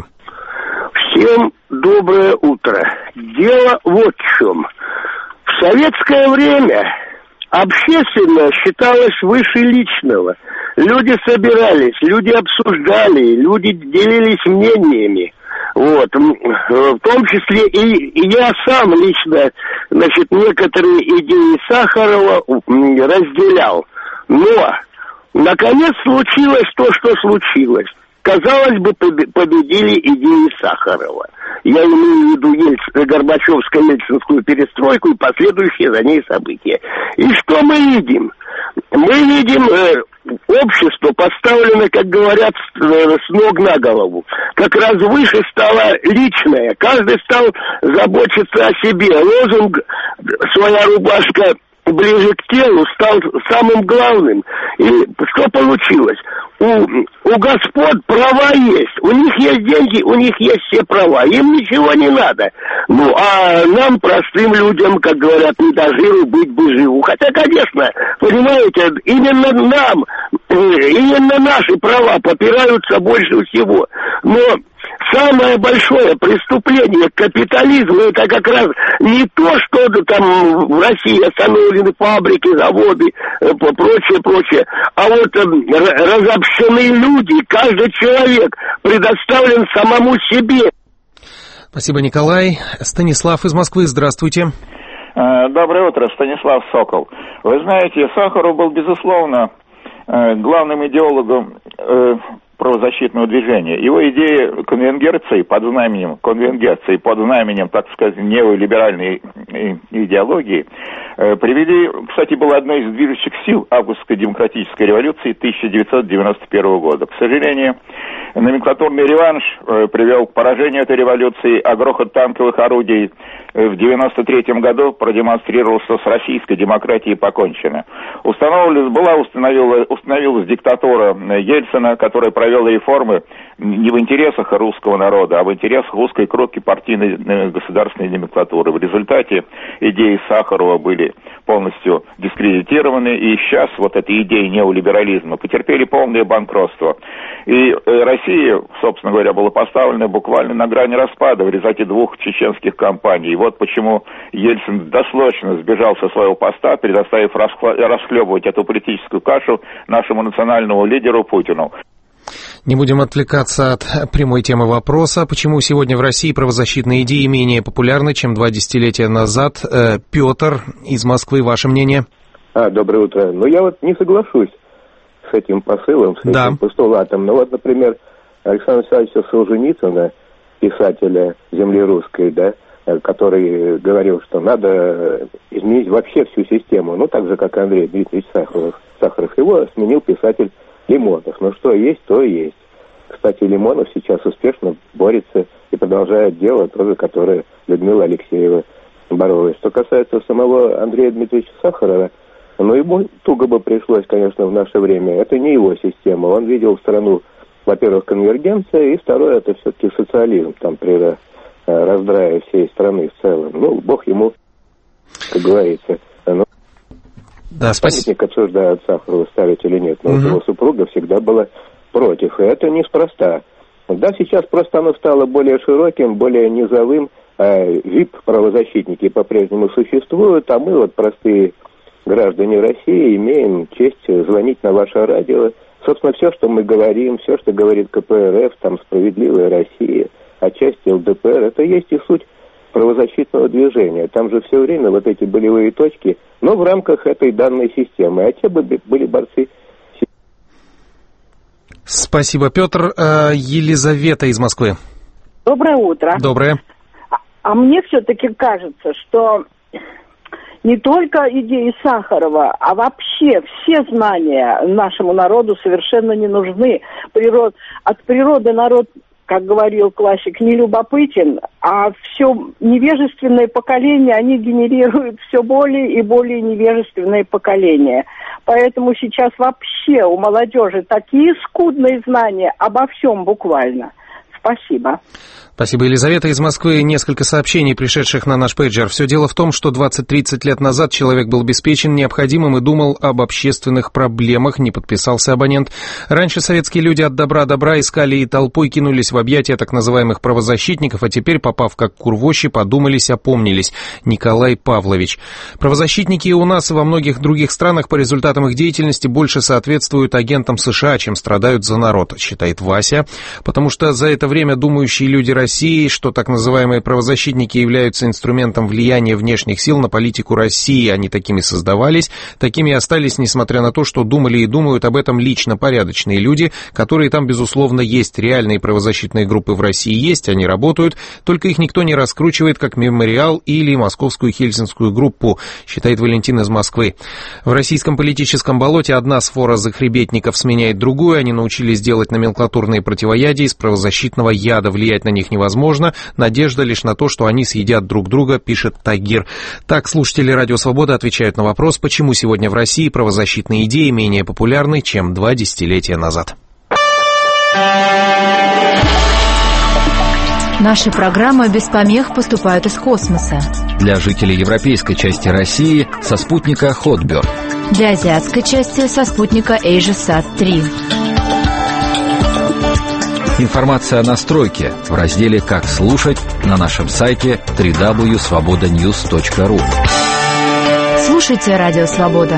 Всем доброе утро. Дело вот в чем. В советское время общественное считалось выше личного. Люди собирались, люди обсуждали, люди делились мнениями. Вот. В том числе и, и я сам лично, значит, некоторые идеи Сахарова разделял. Но, наконец, случилось то, что случилось. казалось бы, победили идеи Сахарова. Я имею в виду Ельц... Горбачевско-Ельцинскую перестройку и последующие за ней события. И что мы видим? Мы видим э, общество поставлено, как говорят, с, э, с ног на голову. Как раз выше стало личное. Каждый стал заботиться о себе. Лозунг «Своя рубашка ближе к телу» стал самым главным. И что получилось? У, у господ права есть. У них есть деньги, у них есть все права. Им ничего не надо. Ну, а нам, простым людям, как говорят, не до жиру быть бы живу. Хотя, конечно, понимаете, именно нам, именно наши права попираются больше всего. Но самое большое преступление капитализма — это как раз не то, что там в России остановлены фабрики, заводы, прочее, прочее, а вот разобщены люди, каждый человек предоставлен самому себе. Спасибо, Николай. Станислав из Москвы, здравствуйте. Доброе утро, Станислав Сокол. Вы знаете, Сахаров был, безусловно, главным идеологом правозащитного движения. Его идеи конвенгерции под знаменем, конвенгерции под знаменем, так сказать, неолиберальной идеологии привели, кстати, была одной из движущих сил августской демократической революции тысяча девятьсот девяносто первого года. К сожалению, номенклатурный реванш привел к поражению этой революции, а грохот танковых орудий в девяносто третьем году продемонстрировал, что с российской демократией покончено. Установилась, была установилась, установилась диктатура Ельцина, которая провела реформы не в интересах русского народа, а в интересах узкой кромки партийной государственной номенклатуры. В результате идеи Сахарова были полностью дискредитированы, и сейчас вот эти идеи неолиберализма потерпели полное банкротство. И Россия, собственно говоря, была поставлена буквально на грани распада в результате двух чеченских кампаний. И вот почему Ельцин досрочно сбежал со своего поста, предоставив расхлебывать эту политическую кашу нашему национальному лидеру Путину. Не будем отвлекаться от прямой темы вопроса. Почему сегодня в России правозащитные идеи менее популярны, чем два десятилетия назад? Э, Петр из Москвы, ваше мнение? А, доброе утро. Ну, я вот не соглашусь с этим посылом, с да. этим постулатом. Ну, вот, например, Александра Александровича Солженицына, писателя «Земли русской», да, который говорил, что надо изменить вообще всю систему. Ну, так же, как Андрей Дмитриевич Сахаров. Сахаров. Его сменил писатель Лимонов. Ну, что есть, то и есть. Кстати, Лимонов сейчас успешно борется и продолжает дело, тоже, которое Людмила Алексеева боролась. Что касается самого Андрея Дмитриевича Сахарова, ну, ему туго бы пришлось, конечно, в наше время. Это не его система. Он видел страну, во-первых, конвергенция, и второе, это все-таки социализм, там, при раздрае всей страны в целом. Ну, бог ему, как говорится. Ну, да, спасибо. Памятник обсуждают, Сахарова ставить или нет, но угу. его супруга всегда была против, и это неспроста. Да, сейчас просто оно стало более широким, более низовым, а ви ай пи-правозащитники по-прежнему существуют, а мы, вот, простые граждане России, имеем честь звонить на ваше радио. Собственно, все, что мы говорим, все, что говорит ка пэ эр эф, там, «Справедливая Россия», отчасти эл дэ пэ эр, это есть и суть правозащитного движения. Там же все время вот эти болевые точки, но в рамках этой данной системы. А те были борцы. Спасибо, Петр. Елизавета из Москвы. Доброе утро. Доброе. А, а мне все-таки кажется, что не только идеи Сахарова, а вообще все знания нашему народу совершенно не нужны. Природ... От природы народ, как говорил классик, не любопытен, а все невежественное поколение, они генерируют все более и более невежественное поколение. Поэтому сейчас вообще у молодежи такие скудные знания обо всем буквально. Спасибо. Спасибо, Елизавета из Москвы. Несколько сообщений, пришедших на наш пейджер. Все дело в том, что двадцать-тридцать лет назад человек был обеспечен необходимым и думал об общественных проблемах, не подписался абонент. Раньше советские люди от добра добра искали и толпой кинулись в объятия так называемых правозащитников, а теперь, попав как кур в ощи, подумались, опомнились. Николай Павлович. Правозащитники у нас и во многих других странах по результатам их деятельности больше соответствуют агентам США, чем страдают за народ, считает Вася, потому что за это время время думающие люди России, что так называемые правозащитники являются инструментом влияния внешних сил на политику России. Они такими создавались, такими и остались, несмотря на то, что думали и думают об этом лично порядочные люди, которые там, безусловно, есть. Реальные правозащитные группы в России есть, они работают, только их никто не раскручивает, как «Мемориал» или московскую Хельсинскую группу, считает Валентин из Москвы. В российском политическом болоте одна сфора захребетников сменяет другую, они научились делать номенклатурные противоядия из правозащитного яда, влиять на них невозможно, надежда лишь на то, что они съедят друг друга, пишет Тагир. Так, слушатели «Радио Свобода» отвечают на вопрос, почему сегодня в России правозащитные идеи менее популярны, чем два десятилетия назад. Наши программы без помех поступают из космоса. Для жителей европейской части России со спутника Хотберд. Для азиатской части со спутника AsiaSat три. Информация о настройке в разделе «Как слушать» на нашем сайте дабл ю дабл ю дабл ю точка свобода ньюс точка ру. Слушайте «Радио Свобода».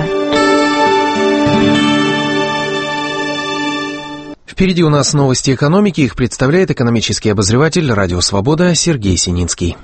Впереди у нас новости экономики. Их представляет экономический обозреватель «Радио Свобода» Сергей Сининский.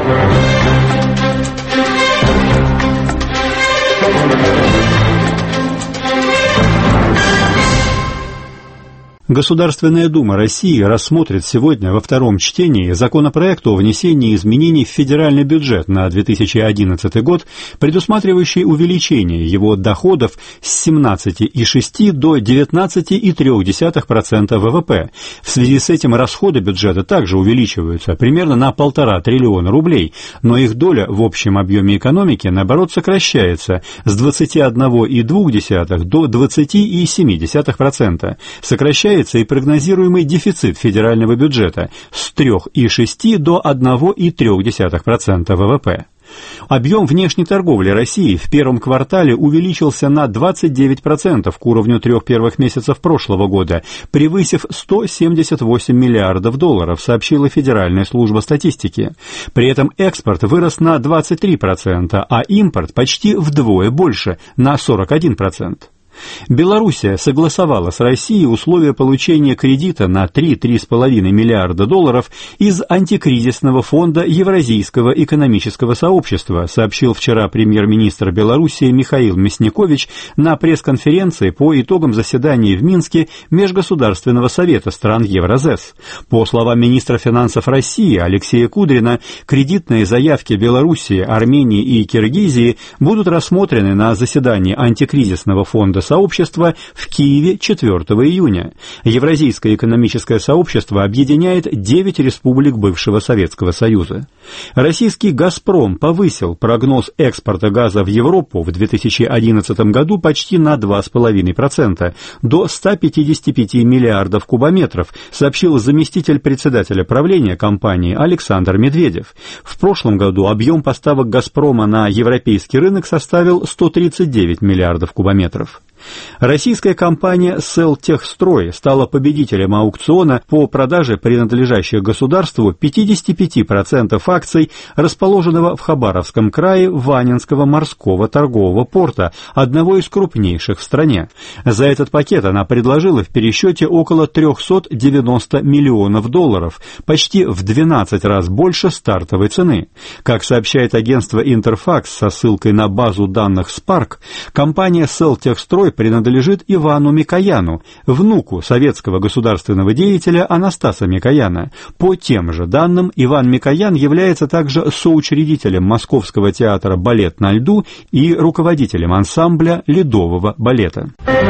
Государственная Дума России рассмотрит сегодня во втором чтении законопроект о внесении изменений в федеральный бюджет на две тысячи одиннадцатый год, предусматривающий увеличение его доходов с семнадцати целых шести десятых до девятнадцати целых трёх десятых процента вэ вэ пэ. В связи с этим расходы бюджета также увеличиваются примерно на полтора триллиона рублей, но их доля в общем объеме экономики, наоборот, сокращается с двадцати одного целых двух десятых до двадцати целых семи десятых процента. Сокращается и прогнозируемый дефицит федерального бюджета с трёх целых шести десятых до одного целых трёх десятых процента вэ вэ пэ. Объем внешней торговли России в первом квартале увеличился на двадцать девять процентов к уровню трех первых месяцев прошлого года, превысив сто семьдесят восемь миллиардов долларов, сообщила Федеральная служба статистики. При этом экспорт вырос на двадцать три процента, а импорт почти вдвое больше, на сорок один процент. Белоруссия согласовала с Россией условия получения кредита на три — три с половиной миллиарда долларов из антикризисного фонда Евразийского экономического сообщества, сообщил вчера премьер-министр Белоруссии Михаил Мясникович на пресс-конференции по итогам заседания в Минске Межгосударственного совета стран Евразес. По словам министра финансов России Алексея Кудрина, кредитные заявки Белоруссии, Армении и Киргизии будут рассмотрены на заседании антикризисного фонда сообщества в Киеве четвёртого июня. Евразийское экономическое сообщество объединяет девять республик бывшего Советского Союза. Российский «Газпром» повысил прогноз экспорта газа в Европу в две тысячи одиннадцатом году почти на два с половиной процента, до ста пятидесяти пяти миллиардов кубометров, сообщил заместитель председателя правления компании Александр Медведев. В прошлом году объем поставок «Газпрома» на европейский рынок составил сто тридцать девять миллиардов кубометров. Российская компания «Селтехстрой» стала победителем аукциона по продаже принадлежащих государству пятидесяти пяти процентов акций, расположенного в Хабаровском крае Ванинского морского торгового порта, одного из крупнейших в стране. За этот пакет она предложила в пересчете около триста девяносто миллионов долларов, почти в двенадцать раз больше стартовой цены. Как сообщает агентство «Интерфакс» со ссылкой на базу данных Spark, компания «Селтехстрой» принадлежит Ивану Микояну, внуку советского государственного деятеля Анастаса Микояна. По тем же данным, Иван Микоян является также соучредителем Московского театра «Балет на льду» и руководителем ансамбля ледового балета.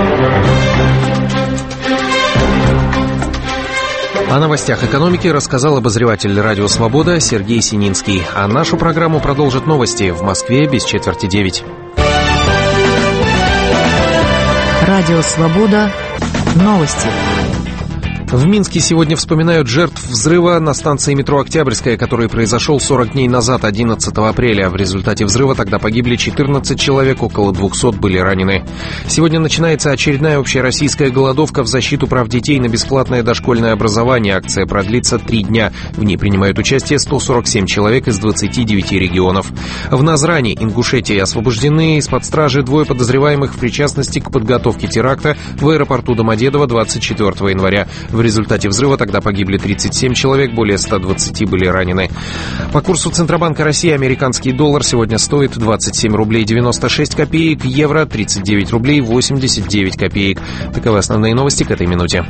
О новостях экономики рассказал обозреватель «Радио Свобода» Сергей Сининский. А нашу программу продолжат новости в Москве без четверти девять. Радио Свобода. Новости. В Минске сегодня вспоминают жертв взрыва на станции метро «Октябрьская», который произошел сорок дней назад, одиннадцатого апреля. В результате взрыва тогда погибли четырнадцать человек, около двухсот были ранены. Сегодня начинается очередная общероссийская голодовка в защиту прав детей на бесплатное дошкольное образование. Акция продлится три дня. В ней принимают участие сто сорок семь человек из двадцати девяти регионов. В Назрани, Ингушетии, освобождены из-под стражи двое подозреваемых в причастности к подготовке теракта в аэропорту Домодедово двадцать четвёртого января. В результате взрыва тогда погибли тридцать семь человек, более ста двадцати были ранены. По курсу Центробанка России американский доллар сегодня стоит двадцать семь рублей девяносто шесть копеек, евро тридцать девять рублей восемьдесят девять копеек. Таковы основные новости к этой минуте.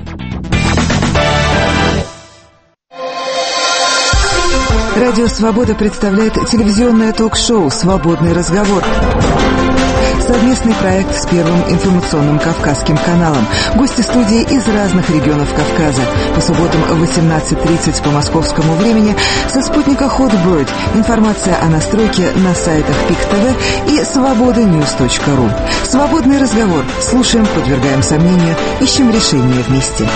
Радио «Свобода» представляет телевизионное ток-шоу «Свободный разговор». Совместный проект с Первым информационным Кавказским каналом. Гости студии из разных регионов Кавказа. По субботам в восемнадцать тридцать по московскому времени со спутника Hotbird. Информация о настройке на сайтах пик ТВ и свобода ньюс точка ру. Свободный разговор. Слушаем, подвергаем сомнению, ищем решения вместе.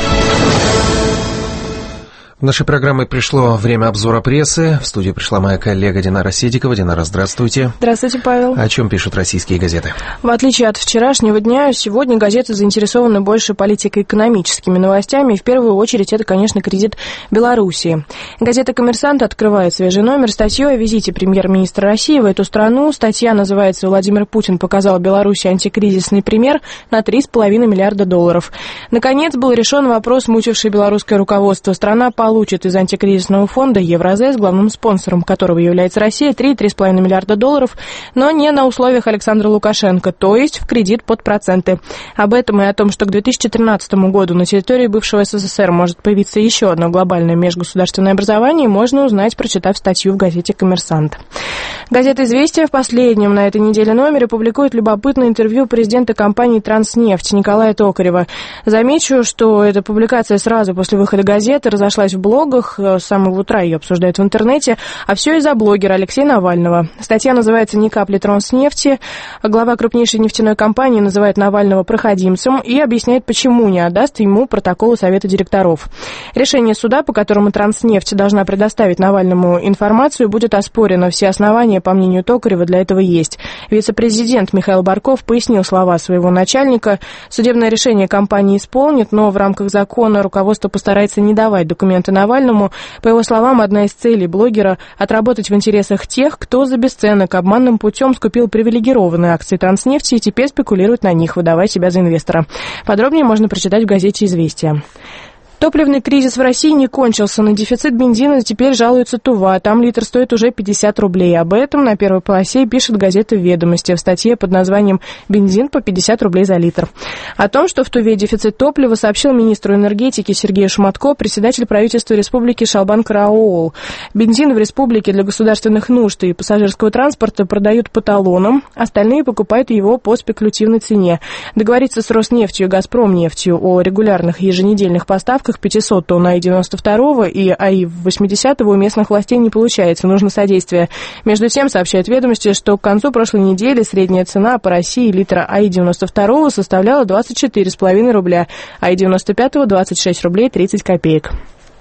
В нашей программе пришло время обзора прессы. В студию пришла моя коллега Динара Седикова. Динара, здравствуйте. Здравствуйте, Павел. О чем пишут российские газеты? В отличие от вчерашнего дня, сегодня газеты заинтересованы больше политико-экономическими новостями. И в первую очередь это, конечно, кредит Белоруссии. Газета «Коммерсант» открывает свежий номер статьей о визите премьер-министра России в эту страну. Статья называется «Владимир Путин показал Беларуси антикризисный пример на три с половиной миллиарда долларов». Наконец был решен вопрос, мучивший белорусское руководство. Страна по получит из антикризисного фонда Евразес, главным спонсором которого является Россия, три — три с половиной миллиарда долларов, но не на условиях Александра Лукашенко, то есть в кредит под проценты. Об этом и о том, что к две тысячи тринадцатому году на территории бывшего СССР может появиться еще одно глобальное межгосударственное образование, можно узнать, прочитав статью в газете «Коммерсант». Газета «Известия» в последнем на этой неделе номере публикует любопытное интервью президента компании «Транснефть» Николая Токарева. Замечу, что эта публикация сразу после выхода газеты разошлась в блогах, с самого утра ее обсуждают в интернете, а все из-за блогера Алексея Навального. Статья называется «Ни капли Транснефти». Глава крупнейшей нефтяной компании называет Навального проходимцем и объясняет, почему не отдаст ему протоколы Совета директоров. Решение суда, по которому Транснефть должна предоставить Навальному информацию, будет оспорено. Все основания, по мнению Токарева, для этого есть. Вице-президент Михаил Барков пояснил слова своего начальника. Судебное решение компании исполнит, но в рамках закона руководство постарается не давать документы Навальному. По его словам, одна из целей блогера – отработать в интересах тех, кто за бесценок обманным путем скупил привилегированные акции Транснефти и теперь спекулирует на них, выдавая себя за инвестора. Подробнее можно прочитать в газете «Известия». Топливный кризис в России не кончился. На дефицит бензина теперь жалуется Тува. Там литр стоит уже пятьдесят рублей. Об этом на первой полосе пишет газета «Ведомости» в статье под названием «Бензин по пятьдесят рублей за литр». О том, что в Туве дефицит топлива, сообщил министру энергетики Сергей Шматко, председатель правительства республики Шалбан Караоол. Бензин в республике для государственных нужд и пассажирского транспорта продают по талонам, остальные покупают его по спекулятивной цене. Договориться с Роснефтью и Газпромнефтью о регулярных еженедельных поставках пятьсот тонн АИ девяносто два и АИ восемьдесят у местных властей не получается, нужно содействие. Между тем, сообщают «Ведомости», что к концу прошлой недели средняя цена по России литра АИ девяносто два составляла двадцать четыре с половиной рубля, АИ девяносто пять двадцать шесть рублей тридцать копеек.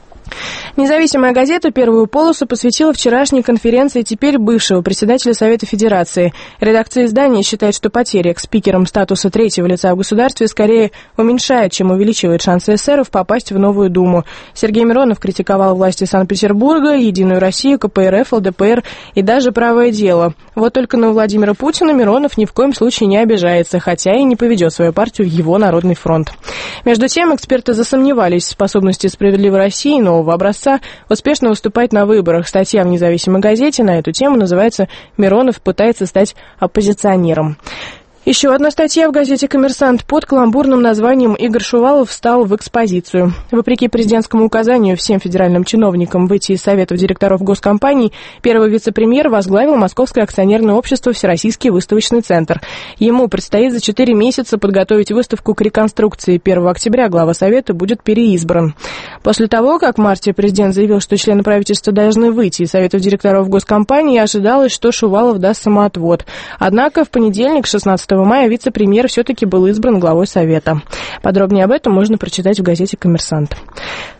Независимая газета первую полосу посвятила вчерашней конференции теперь бывшего председателя Совета Федерации. Редакция издания считает, что потеря экс-спикером статуса третьего лица в государстве скорее уменьшает, чем увеличивает шансы эсеров попасть в новую Думу. Сергей Миронов критиковал власти Санкт-Петербурга, Единую Россию, ка пэ эр эф, эл дэ пэ эр и даже Правое дело. Вот только на Владимира Путина Миронов ни в коем случае не обижается, хотя и не поведет свою партию в его Народный фронт. Между тем, эксперты засомневались в способности «Справедливой России» нового образца успешно выступать на выборах. Статья в независимой газете на эту тему называется «Миронов пытается стать оппозиционером». Еще одна статья в газете «Коммерсант» под каламбурным названием «Игорь Шувалов встал в экспозицию». Вопреки президентскому указанию всем федеральным чиновникам выйти из советов директоров госкомпаний, первый вице-премьер возглавил Московское акционерное общество «Всероссийский выставочный центр». Ему предстоит за четыре месяца подготовить выставку к реконструкции. первого октября глава совета будет переизбран. После того, как в марте президент заявил, что члены правительства должны выйти из советов директоров госкомпаний, ожидалось, что Шувалов даст самоотвод. Однако в понедельник, шестнадцатого мая, вице-премьер все-таки был избран главой Совета. Подробнее об этом можно прочитать в газете «Коммерсант».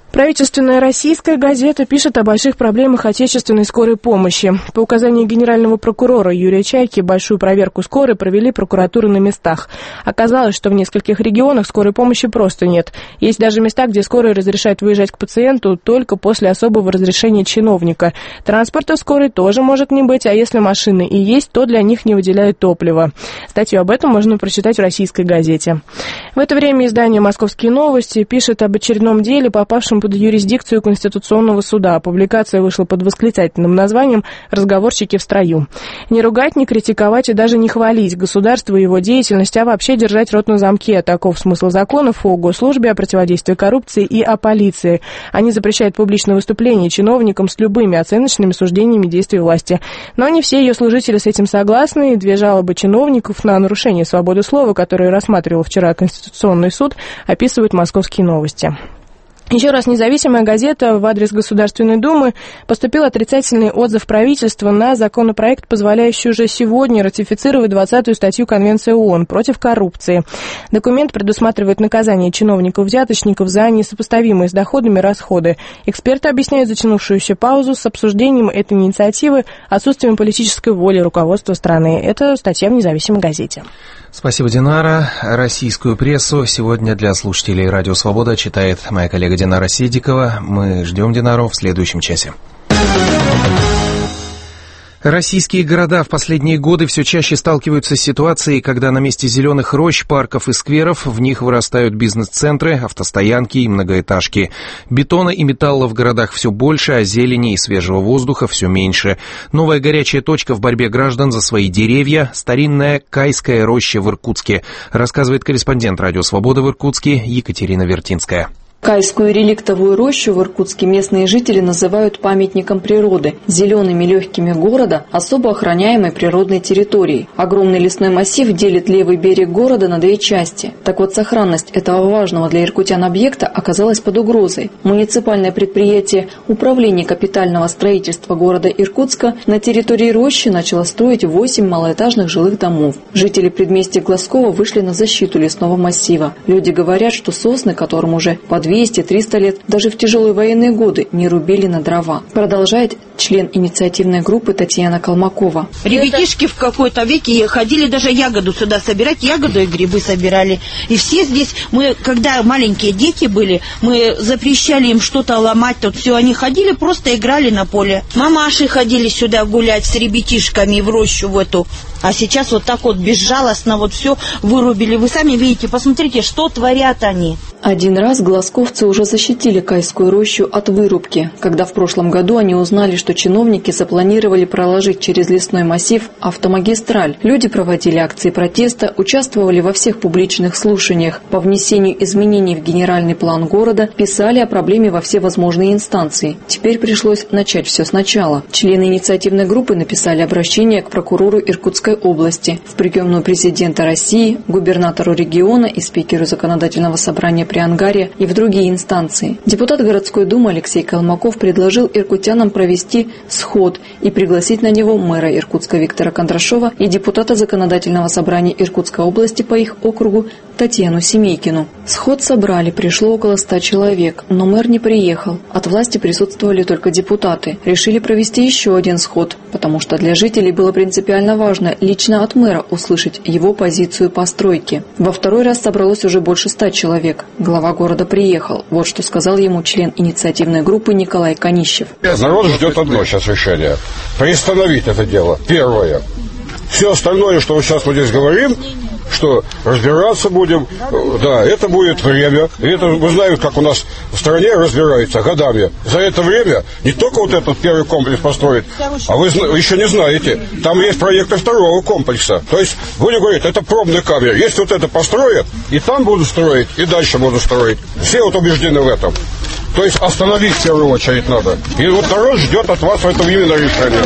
Правительственная российская газета пишет о больших проблемах отечественной скорой помощи. По указанию генерального прокурора Юрия Чайки, большую проверку скорой провели прокуратуры на местах. Оказалось, что в нескольких регионах скорой помощи просто нет. Есть даже места, где скорая разрешает выезжать к пациенту только после особого разрешения чиновника. Транспорта скорой тоже может не быть, а если машины и есть, то для них не выделяют топливо. Статью об этом можно прочитать в российской газете. В это время издание «Московские новости» пишет об очередном деле, попавшем под юрисдикцию Конституционного суда. Публикация вышла под восклицательным названием «Разговорщики в строю». Не ругать, не критиковать и даже не хвалить государство и его деятельность, а вообще держать рот на замке. Таков смысл законов о госслужбе, о противодействии коррупции и о полиции. Они запрещают публичное выступление чиновникам с любыми оценочными суждениями действий власти. Но не все ее служители с этим согласны. Две жалобы чиновников на нарушение свободы слова, которые рассматривал вчера Конституционный суд, описывают «Московские новости». Еще раз, независимая газета в адрес Государственной Думы поступил отрицательный отзыв правительства на законопроект, позволяющий уже сегодня ратифицировать двадцатую статью Конвенции ООН против коррупции. Документ предусматривает наказание чиновников-взяточников за несопоставимые с доходами расходы. Эксперты объясняют затянувшуюся паузу с обсуждением этой инициативы отсутствием политической воли руководства страны. Это статья в независимой газете. Спасибо, Динара. Российскую прессу сегодня для слушателей «Радио Свобода» читает моя коллега Динара Седикова. Мы ждем Динару в следующем часе. Российские города в последние годы все чаще сталкиваются с ситуацией, когда на месте зеленых рощ, парков и скверов в них вырастают бизнес-центры, автостоянки и многоэтажки. Бетона и металла в городах все больше, а зелени и свежего воздуха все меньше. Новая горячая точка в борьбе граждан за свои деревья – старинная Кайская роща в Иркутске, рассказывает корреспондент «Радио Свобода» в Иркутске Екатерина Вертинская. Кайскую реликтовую рощу в Иркутске местные жители называют памятником природы, зелеными легкими города, особо охраняемой природной территорией. Огромный лесной массив делит левый берег города на две части. Так вот, сохранность этого важного для иркутян объекта оказалась под угрозой. Муниципальное предприятие Управления капитального строительства города Иркутска на территории рощи начало строить восемь малоэтажных жилых домов. Жители предместья Глазкова вышли на защиту лесного массива. Люди говорят, что сосны, которым уже по двести-триста лет, даже в тяжелые военные годы не рубили на дрова. Продолжает член инициативной группы Татьяна Колмакова. Ребятишки в какой-то веке ходили даже ягоду сюда собирать, ягоду и грибы собирали. И все здесь, мы, когда маленькие дети были, мы запрещали им что-то ломать, тут все, они ходили, просто играли на поле. Мамаши ходили сюда гулять с ребятишками в рощу в эту. А сейчас вот так вот безжалостно вот все вырубили. Вы сами видите, посмотрите, что творят они. Один раз глазковцы уже защитили Кайскую рощу от вырубки, когда в прошлом году они узнали, что чиновники запланировали проложить через лесной массив автомагистраль. Люди проводили акции протеста, участвовали во всех публичных слушаниях по внесению изменений в генеральный план города, писали о проблеме во все возможные инстанции. Теперь пришлось начать все сначала. Члены инициативной группы написали обращение к прокурору Иркутской области, в приемную президента России, губернатору региона и спикеру законодательного собрания при Ангаре и в другие инстанции. Депутат городской думы Алексей Колмаков предложил иркутянам провести сход и пригласить на него мэра Иркутска Виктора Кондрашова и депутата законодательного собрания Иркутской области по их округу Татьяну Семейкину. Сход собрали, пришло около ста человек, но мэр не приехал. От власти присутствовали только депутаты. Решили провести еще один сход, потому что для жителей было принципиально важно лично от мэра услышать его позицию по стройке. Во второй раз собралось уже больше ста человек. Глава города приехал. Вот что сказал ему член инициативной группы Николай Конищев. Народ ждет одно сейчас решение. Приостановить это дело. Первое. Все остальное, что сейчас мы здесь говорим, что разбираться будем, да, это будет время. И это мы знаем, как у нас в стране разбираются годами. За это время не только вот этот первый комплекс построить, а вы еще не знаете, там есть проекты второго комплекса. То есть, будем говорить, это пробный камень. Если вот это построят, и там будут строить, и дальше будут строить. Все вот убеждены в этом. То есть остановить в первую очередь надо. И вот народ ждет от вас в этом именно решение.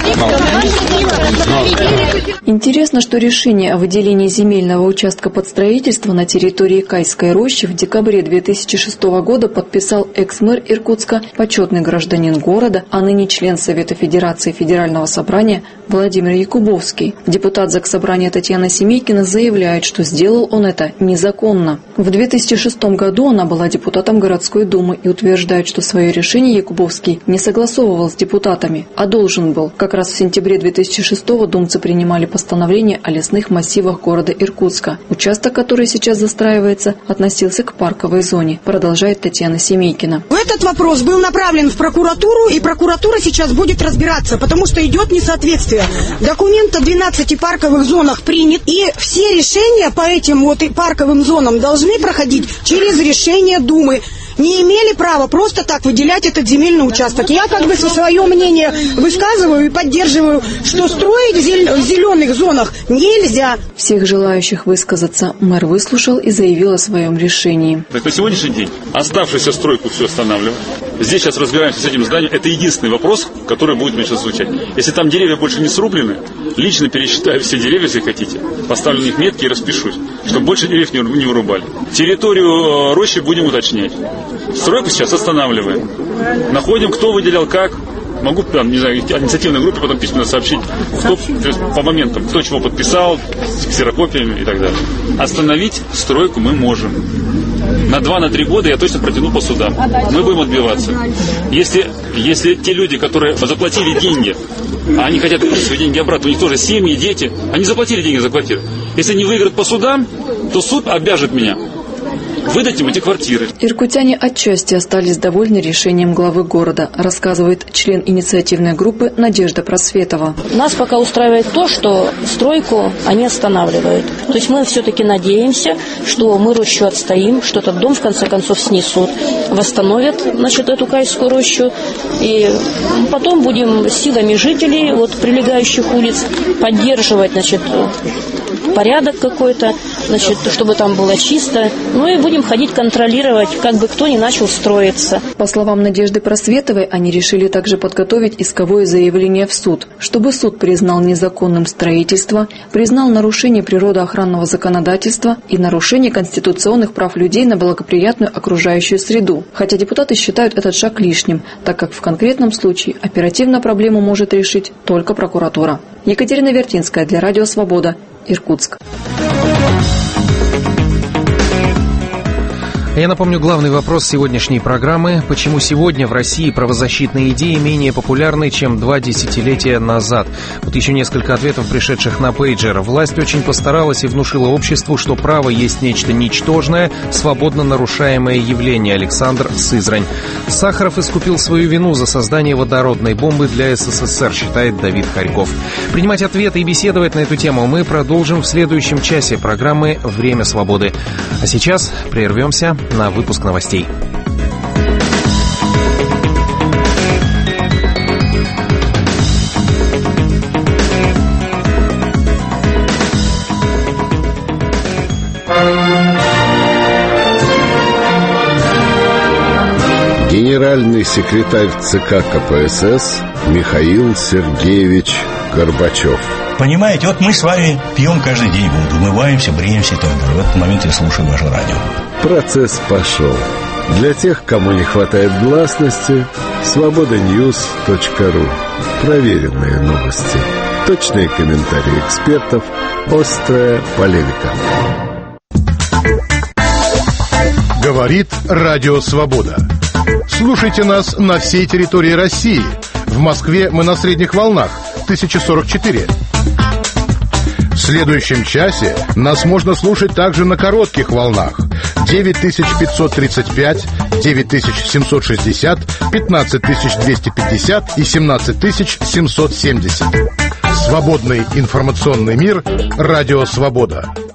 Интересно, что решение о выделении земельного участка под строительство на территории Кайской рощи в декабре две тысячи шестого года подписал экс-мэр Иркутска, почетный гражданин города, а ныне член Совета Федерации Федерального собрания Владимир Якубовский. Депутат Заксобрания Татьяна Семейкина заявляет, что сделал он это незаконно. В две тысячи шестом году она была депутатом городской думы и утверждена утверждают, что свое решение Якубовский не согласовывал с депутатами, а должен был. Как раз в сентябре две тысячи шестого думцы принимали постановление о лесных массивах города Иркутска. Участок, который сейчас застраивается, относился к парковой зоне, продолжает Татьяна Семейкина. Этот вопрос был направлен в прокуратуру, и прокуратура сейчас будет разбираться, потому что идет несоответствие. Документ о двенадцати парковых зонах принят, и все решения по этим вот парковым зонам должны проходить через решение Думы. Не имели права просто так выделять этот земельный участок. Я как бы свое мнение высказываю и поддерживаю, что строить в зеленых зонах нельзя. Всех желающих высказаться мэр выслушал и заявил о своем решении. Так на сегодняшний день оставшуюся стройку все останавливаем. Здесь сейчас разбираемся с этим зданием. Это единственный вопрос, который будет мне сейчас звучать. Если там деревья больше не срублены, лично пересчитаю все деревья, если хотите, поставлю на них метки и распишусь, чтобы больше деревьев не вырубали. Территорию рощи будем уточнять. Стройку сейчас останавливаем. Находим, кто выделял, как. Могу, не знаю, инициативной группе потом письменно сообщить, кто, по моментам, кто чего подписал, с ксерокопиями и так далее. Остановить стройку мы можем. На два, на три года я точно протяну по судам. Мы будем отбиваться. Если, если те люди, которые заплатили деньги, а они хотят вернуть свои деньги обратно, у них тоже семьи, дети, они заплатили деньги за квартиру. Если они выиграют по судам, то суд обяжет меня выдать им эти квартиры. Иркутяне отчасти остались довольны решением главы города, рассказывает член инициативной группы Надежда Просветова. Нас пока устраивает то, что стройку они останавливают. То есть мы все-таки надеемся, что мы рощу отстоим, что этот дом в конце концов снесут, восстановят, значит, эту кайскую рощу. И потом будем силами жителей вот, прилегающих улиц поддерживать, значит, порядок какой-то, значит, чтобы там было чисто. Ну и будем ходить контролировать, как бы кто ни начал строиться. По словам Надежды Просветовой, они решили также подготовить исковое заявление в суд, чтобы суд признал незаконным строительство, признал нарушение природоохранного законодательства и нарушение конституционных прав людей на благоприятную окружающую среду. Хотя депутаты считают этот шаг лишним, так как в конкретном случае оперативно проблему может решить только прокуратура. Екатерина Вертинская для Радио Свобода, Иркутск. Я напомню главный вопрос сегодняшней программы. Почему сегодня в России правозащитные идеи менее популярны, чем два десятилетия назад? Вот еще несколько ответов, пришедших на пейджер. Власть очень постаралась и внушила обществу, что право есть нечто ничтожное, свободно нарушаемое явление. Александр, Сызрань. Сахаров искупил свою вину за создание водородной бомбы для СССР, считает Давид Харьков. Принимать ответы и беседовать на эту тему мы продолжим в следующем часе программы «Время свободы». А сейчас прервемся на выпуск новостей. Генеральный секретарь ЦК КПСС Михаил Сергеевич Горбачев. Понимаете, вот мы с вами пьем каждый день воду, умываемся, бреемся и так далее. В этот момент я слушаю ваше радио. Процесс пошел. Для тех, кому не хватает гласности, свобода ньюс точка ру. Проверенные новости. Точные комментарии экспертов. Острая полемика. Говорит Радио Свобода. Слушайте нас на всей территории России. В Москве мы на средних волнах тысяча сорок четыре. В следующем часе нас можно слушать также на коротких волнах девять тысяч пятьсот тридцать пять, девять тысяч семьсот шестьдесят, пятнадцать тысяч двести пятьдесят и семнадцать тысяч семьсот семьдесят. Свободный информационный мир. Радио Свобода.